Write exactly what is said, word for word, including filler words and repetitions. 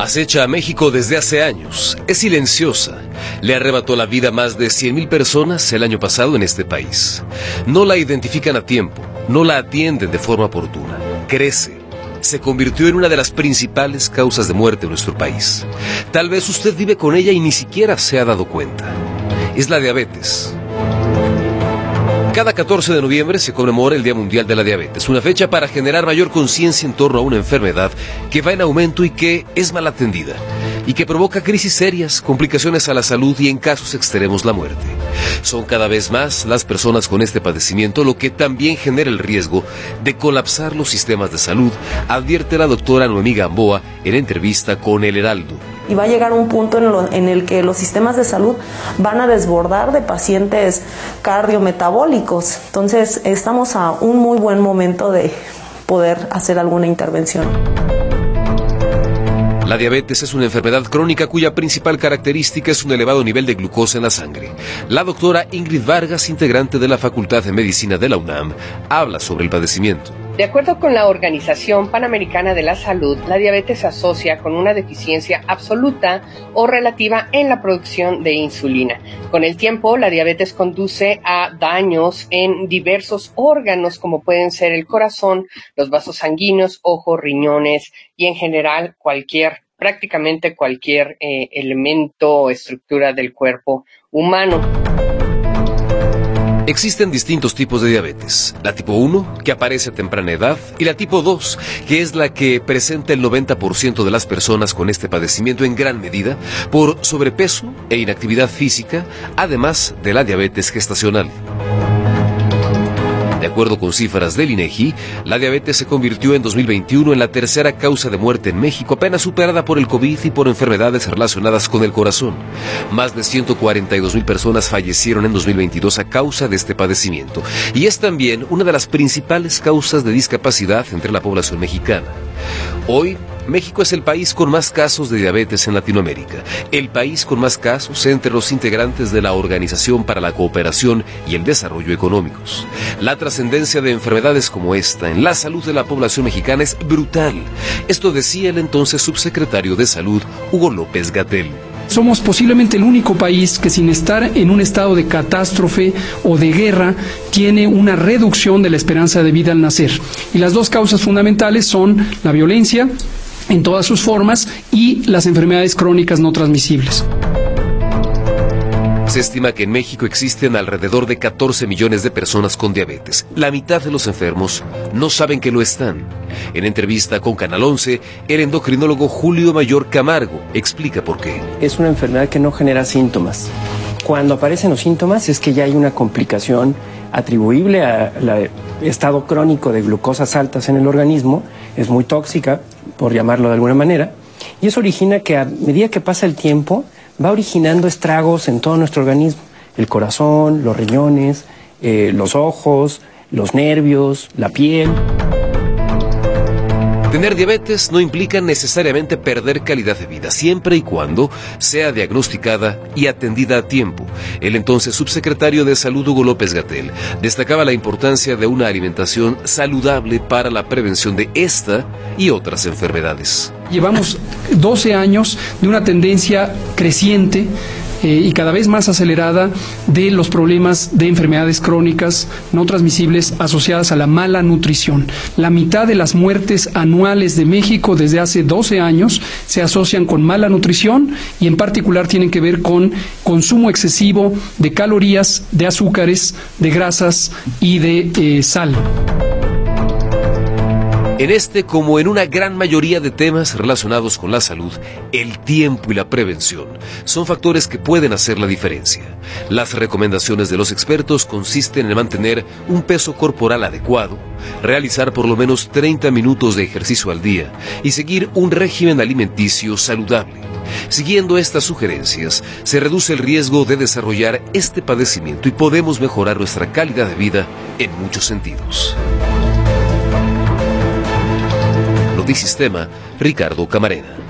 Acecha a México desde hace años. Es silenciosa. Le arrebató la vida a más de cien mil personas el año pasado en este país. No la identifican a tiempo, no la atienden de forma oportuna. Crece. Se convirtió en una de las principales causas de muerte en nuestro país. Tal vez usted vive con ella y ni siquiera se ha dado cuenta. Es la diabetes. Cada catorce de noviembre se conmemora el Día Mundial de la Diabetes, una fecha para generar mayor conciencia en torno a una enfermedad que va en aumento y que es mal atendida, y que provoca crisis serias, complicaciones a la salud y en casos extremos la muerte. Son cada vez más las personas con este padecimiento, lo que también genera el riesgo de colapsar los sistemas de salud, advierte la doctora Noemí Gamboa en entrevista con El Heraldo. Y va a llegar un punto en, lo, en el que los sistemas de salud van a desbordar de pacientes cardiometabólicos. Entonces, estamos a un muy buen momento de poder hacer alguna intervención. La diabetes es una enfermedad crónica cuya principal característica es un elevado nivel de glucosa en la sangre. La doctora Ingrid Vargas, integrante de la Facultad de Medicina de la UNAM, habla sobre el padecimiento. De acuerdo con la Organización Panamericana de la Salud, la diabetes se asocia con una deficiencia absoluta o relativa en la producción de insulina. Con el tiempo, la diabetes conduce a daños en diversos órganos, como pueden ser el corazón, los vasos sanguíneos, ojos, riñones y en general cualquier, prácticamente cualquier eh, elemento o estructura del cuerpo humano. Existen distintos tipos de diabetes, la tipo uno, que aparece a temprana edad, y la tipo dos, que es la que presenta el noventa por ciento de las personas con este padecimiento en gran medida por sobrepeso e inactividad física, además de la diabetes gestacional. De acuerdo con cifras del INEGI, la diabetes se convirtió en dos mil veintiuno en la tercera causa de muerte en México, apenas superada por el COVID y por enfermedades relacionadas con el corazón. Más de ciento cuarenta y dos mil personas fallecieron en dos mil veintidós a causa de este padecimiento, y es también una de las principales causas de discapacidad entre la población mexicana. Hoy, México es el país con más casos de diabetes en Latinoamérica, el país con más casos entre los integrantes de la Organización para la Cooperación y el Desarrollo Económicos. La trascendencia de enfermedades como esta en la salud de la población mexicana es brutal. Esto decía el entonces subsecretario de Salud, Hugo López-Gatell. Somos posiblemente el único país que, sin estar en un estado de catástrofe o de guerra, tiene una reducción de la esperanza de vida al nacer. Y las dos causas fundamentales son la violencia en todas sus formas y las enfermedades crónicas no transmisibles. Se estima que en México existen alrededor de catorce millones de personas con diabetes. La mitad de los enfermos no saben que lo están. En entrevista con Canal once, el endocrinólogo Julio Mayor Camargo explica por qué. Es una enfermedad que no genera síntomas. Cuando aparecen los síntomas es que ya hay una complicación atribuible al estado crónico de glucosas altas en el organismo. Es muy tóxica, por llamarlo de alguna manera, y eso origina que a medida que pasa el tiempo va originando estragos en todo nuestro organismo, el corazón, los riñones, eh, los ojos, los nervios, la piel. Tener diabetes no implica necesariamente perder calidad de vida, siempre y cuando sea diagnosticada y atendida a tiempo. El entonces subsecretario de Salud, Hugo López-Gatell, destacaba la importancia de una alimentación saludable para la prevención de esta y otras enfermedades. Llevamos doce años de una tendencia creciente eh, y cada vez más acelerada de los problemas de enfermedades crónicas no transmisibles asociadas a la mala nutrición. La mitad de las muertes anuales de México desde hace doce años se asocian con mala nutrición y en particular tienen que ver con consumo excesivo de calorías, de azúcares, de grasas y de eh, sal. En este, como en una gran mayoría de temas relacionados con la salud, el tiempo y la prevención son factores que pueden hacer la diferencia. Las recomendaciones de los expertos consisten en mantener un peso corporal adecuado, realizar por lo menos treinta minutos de ejercicio al día y seguir un régimen alimenticio saludable. Siguiendo estas sugerencias, se reduce el riesgo de desarrollar este padecimiento y podemos mejorar nuestra calidad de vida en muchos sentidos. Notisistema, Ricardo Camarena.